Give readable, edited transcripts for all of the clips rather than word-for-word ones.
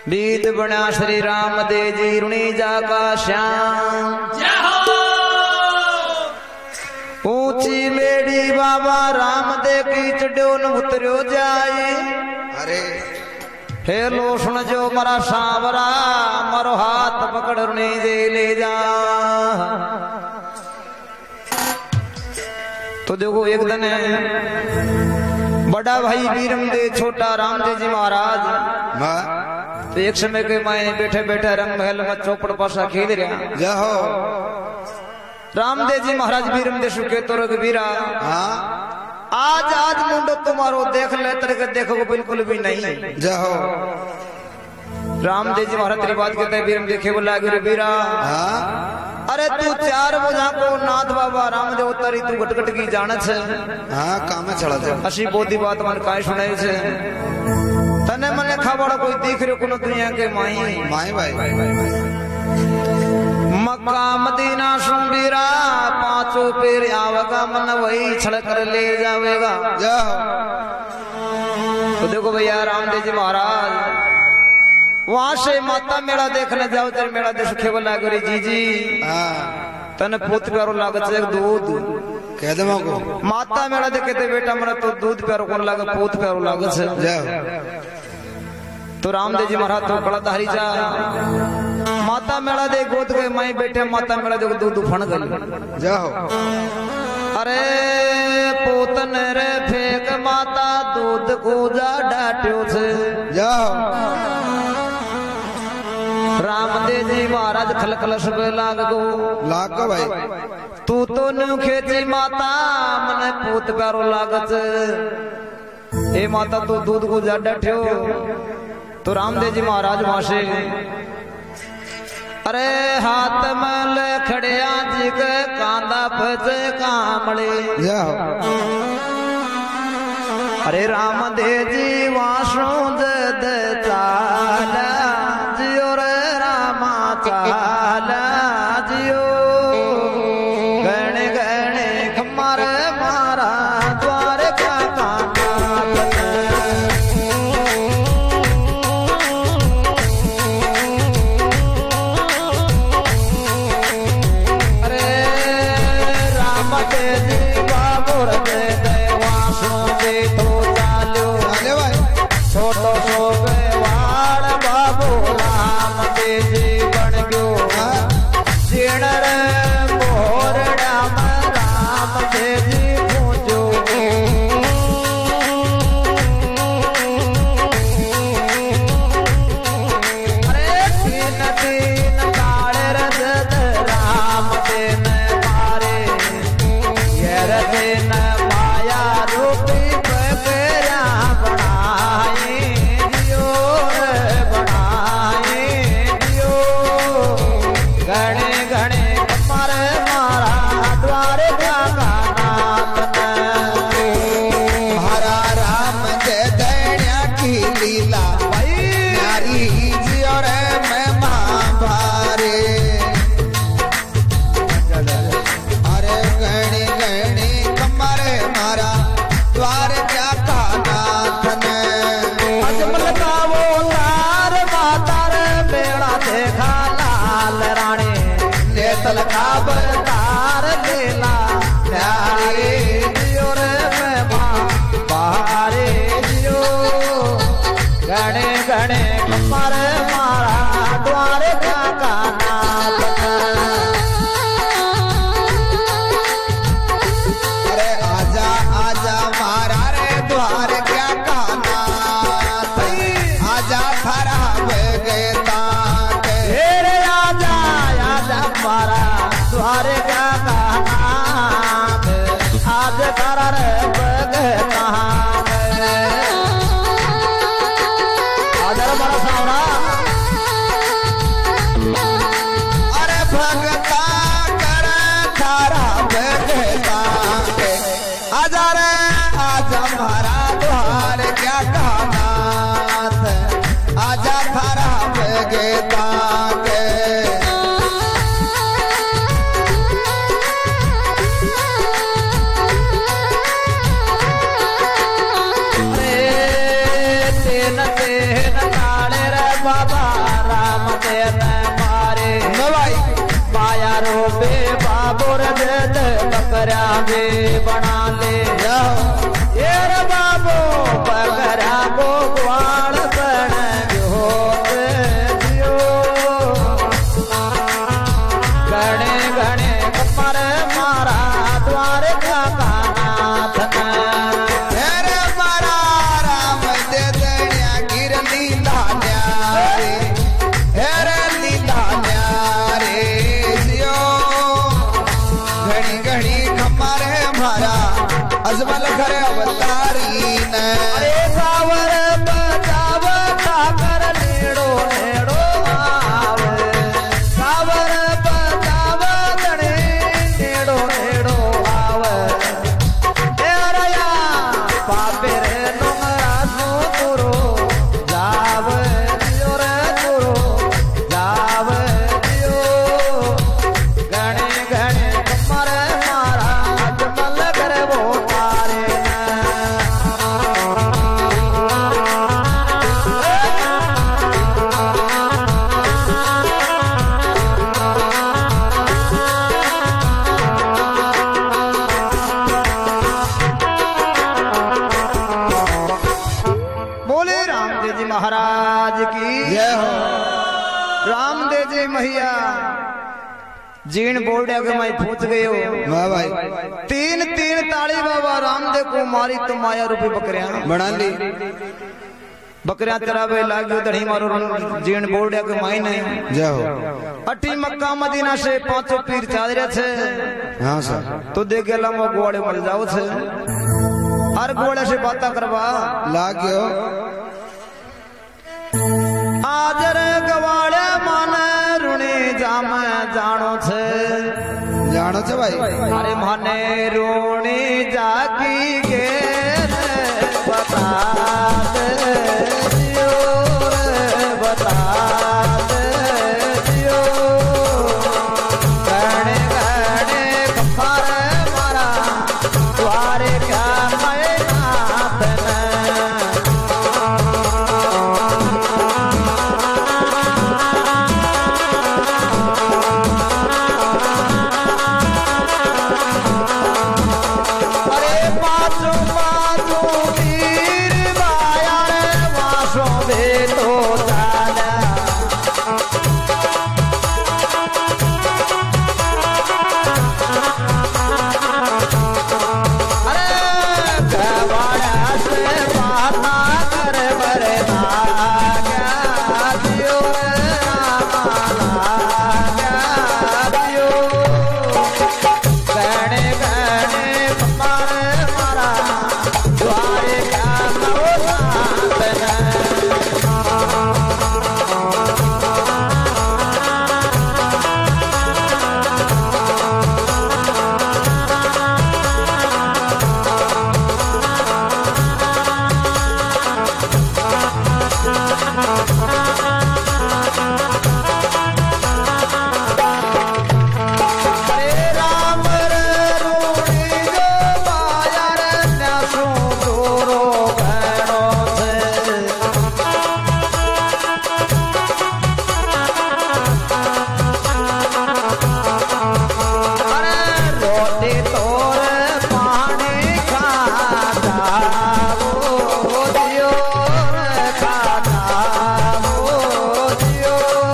बीत बना श्री राम दे जी रुणी जाका श्याम ऊंची बेड़ी बाबा राम दे की चढ़ो न उतरो जाए। अरे हे लो सुन जो मरा सावरा मरो हाथ पकड़ रुणी दे ले जा। तो देखो एक दिन बड़ा भाई वीरम दे छोटा रामदेव जी महाराज तो एक समय के माए बैठे बैठे रंग महल में चौपड़ पासा खेल रहा जाओ रामदेव जी महाराज वीरम दे सुखे तो वीरा आज आज मुंडो तुम्हारो देख ले तरह देखो बिल्कुल भी नहीं जाओ। रामदेव जी महाराज तेरी बात कहते हैं वीरम देखे बोला वीरा अरे तू 4 बोझा को नाथ बाबा रामदेव उतारी तू घटघट की जानत है। हाँ काम चला था अशी बोधी बात मन काय सुनाई छे तने मने खबर कोई दिख रयो कोनो दुनिया के माई माई भाई मक्का मदीना सुंबीरा पांचों पेर आवेगा मन वही छड़ कर ले जावेगा। जाओ तो देखो भैया रामदेव जी महाराज वहां से माता मेला देखने जाओ तेरे मेला देख के बोला गोरी जी तने पूत प्यारो लागत है दूध कह दे को माता मेला देखे थे बेटा मेरा तो दूध प्यारो कौन लागे पूत प्यारो लागत है। जाओ तो रामदेव जी महाराज तो बड़ा धारी जा माता मेला दे गोद के माई बैठे माता मेला दे दूध फण गई। जाओ अरे पोतन रे फेंक माता दूध को जा डाट्यो से। जाओ रामदेव जी महाराज खलखल सब लाग गो भाई तू तो नु खेची माता मने पूत प्यारो लागत ए माता तू दूध को जा डाट्यो। तो रामदेव जी महाराज वहां से अरे हाथ में ले खड़िया जी के कांदा फजे कामड़े। जाओ अरे रामदेव जी वासु जद चाला जियो रे रामा चाला जियो गणे गणे खमार मारा द्वार का छोटो सो वाड़ बाबू रामदेव जी बन गयो जीण रे मोरड़ा में रामदेव जी पूजो। अरे तीन तीन काले रजत रामदेव ने मारे ये रजन माया रूपी बकरा बनाए गणे गणे कमर मारा द्वार का हरा राम जय दैन्या की लीला नारी जी और मैं महाभारे। अरे गणी गणी कमर मारा द्वार क्या का नाथ अजमल का वो तार माता रे बेड़ा देखा लाल रानी नेतल का बरतार लेला प्यारे जियो रे मैं मां बाहरे जियो गणे गणे कमर मारा द्वार का नाथ। अरे आजा आजा मारा रे द्वार क्या का नाथ आजा खराब गए तेरे आजा आजा मारा द्वार का नाथ आज कर रे बगे कहाँ आदर बड़ा सावरा। अरे भगता कर थारा भगता आजा रे आजा मारा द्वार क्या का नाथ आजा थारा भगता तेन तेन काले रे बाबा दे मारे भाई माया रोबे बाबुर दे बकरा भी बना ले ये रे बाबू बकरा को ग्वाल बन जोत दियो गणे गणे कमर मारा द्वार का नाथ रे मारा राम दे दण्या गिर लीला न्यारे रे लीला न्यारे जियो घड़ी घड़ी खमर मारा अजमल घर अवतारी न अरे सावर बचाव सागर नेड़ो नेड़ो आवे सावर बचाव दणे नेड़ो नेड़ो आवे तेरया पापे रे नुंगरा सो तुरो जाव दियो रे तुरो जाव दियो गणे गणे कमर मारा अजमल घर वो तारे बोले रामदेव जी महाराज की जय हो रामदेव जी मैया जीण बोल रहे कि मैं पूछ गए हो वाह भाई तीन तीन ताली बाबा रामदेव को मारी तो माया रूपी बकरिया बना ली बकरिया चरावे लाग्यो दही मारो जीण बोल रहे कि मैं नहीं जय हो अठी मक्का मदीना से पांचों पीर चाल रहे थे हाँ सर तो देखे लमो गोड़े मर जाओ थे हर गोड़े से बात करवा लाग्यो आजर गवाड़े माने रुणी जाम जानो छे जानो छे भाई अरे माने रुणी जागी के बता दे दियो रे बता दे दियो गणे गणे कफार मारा द्वारे क्या मैं नाथ अरे पाछू पाछू वीर माया रे वासो बे तो जाना अरे गवाड़ा से माता कर बरे नागा दियो रे नागा दियो गणे गणे कमर मारा द्वारे का नवो अरे राम रे रूणी जो माया रे न्यासो दोरो भैरो छे अरे रोटी तोर पानी खाता वो दियो रे खाता वो दियो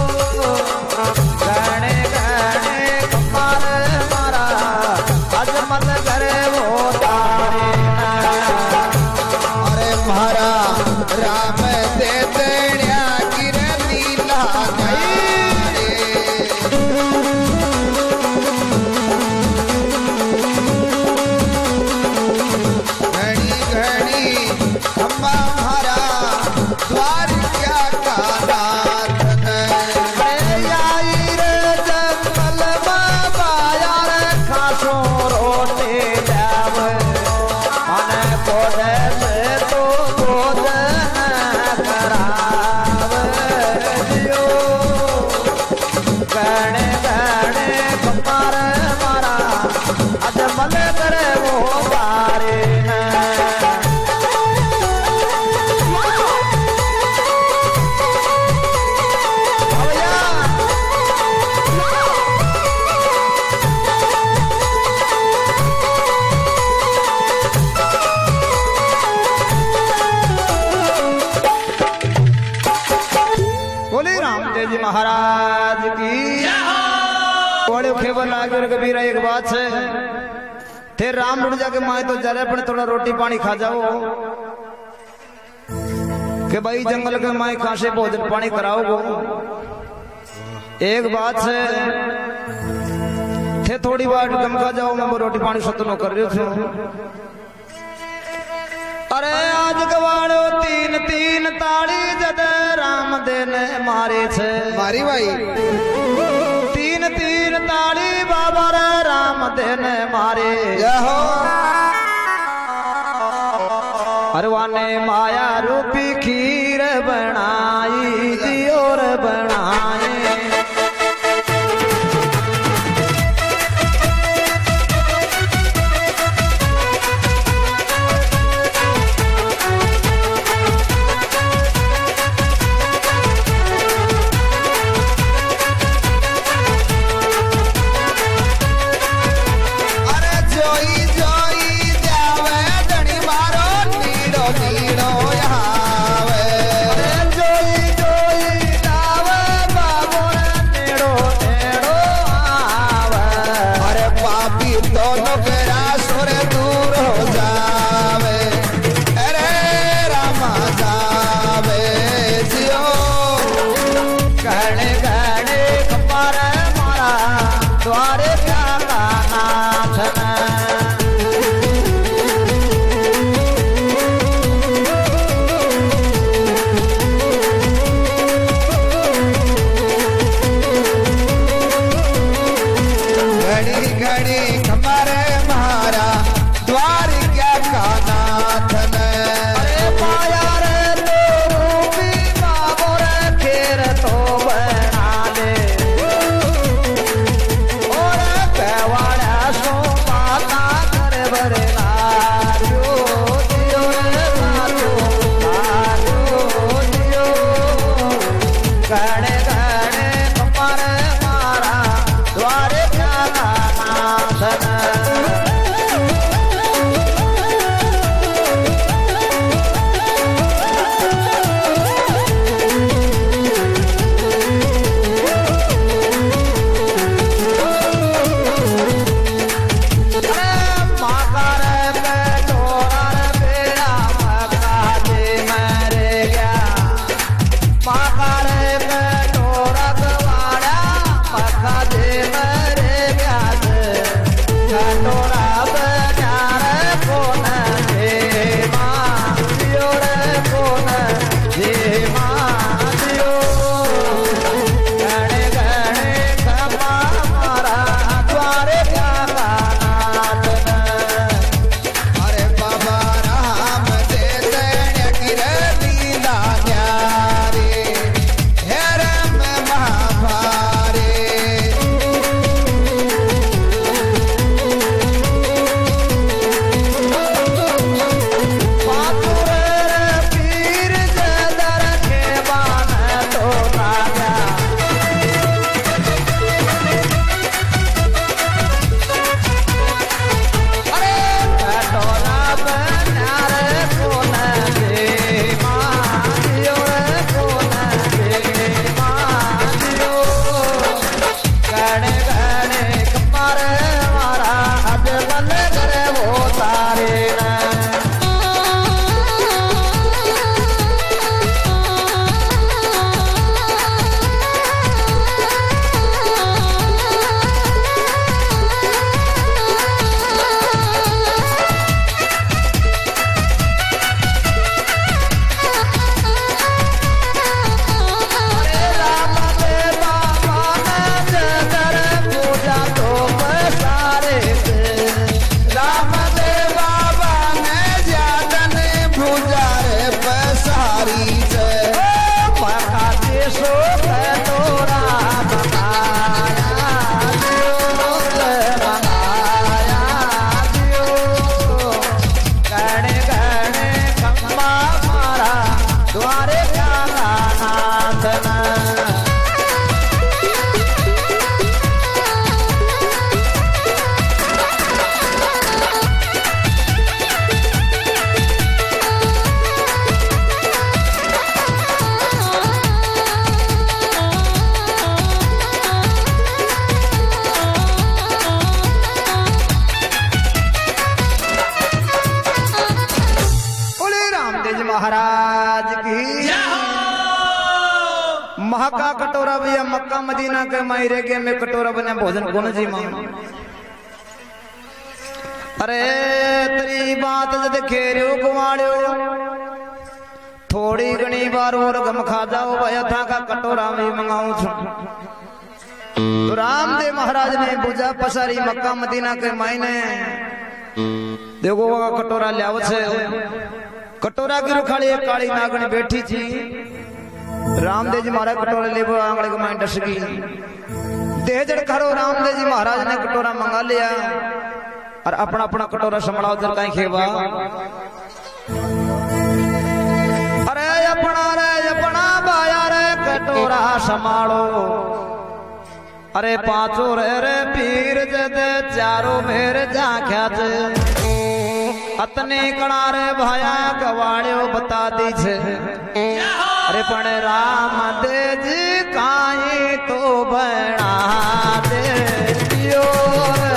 गणे गणे कमर मारा अजमल करे वो तारे अरे मारा राम दे दण्या गिर लीला न्यारे घड़ी घड़ी खम्बा मारा द्वार क्या का नाथ आई रे जंगल बाबा यार खासो रोटी जाव मन कोडे से तो गोद वाले खेबर लागे कबीर एक बात है थे राम लुट जाके माए तो जरा पर थोड़ा रोटी पानी खा जाओ कि भाई जंगल के माए कहां से भोजन पानी कराओ एक बात है थे थोड़ी बार कम खा जाओ मैं रोटी पानी सतनो कर रही हूं अरे आज गवाड़ो तीन तीन ताड़ी जद राम देने मारे छे मारी भाई तीन तीन ताड़ी बाबा रे राम देने मारे हो अरवाने माया रूपी खीर बनाई दियोर बनाए की महका कटोरा भैया मक्का मदीना के मायरे के में कटोरा बने भोजन गुण जी मां अरे तेरी बात जद खेरियो कुमाड़ियो थोड़ी घनी बार और गम खा जाओ भैया था का कटोरा में मंगाऊं तो रामदेव महाराज ने पूजा पसारी मक्का मदीना के मायने देखो वो कटोरा लियाव छे कटोरा की रुखाड़ी एक काली नागणी बैठी थी रामदेव जी महाराज कटोरा लेबो आंगले के मायने डस गई देहजड़ खरो रामदेव जी महाराज ने कटोरा मंगा लिया और अपना अपना कटोरा संभालो जर कहीं खेवा अरे अपना बाया रे कटोरा संभालो अरे पांचों रे पीर जदे चारों मेर जाख्या अतने कणारे भाया गवाड़ियो बता दी छे अरे पण राम दे जी काई तो बना दे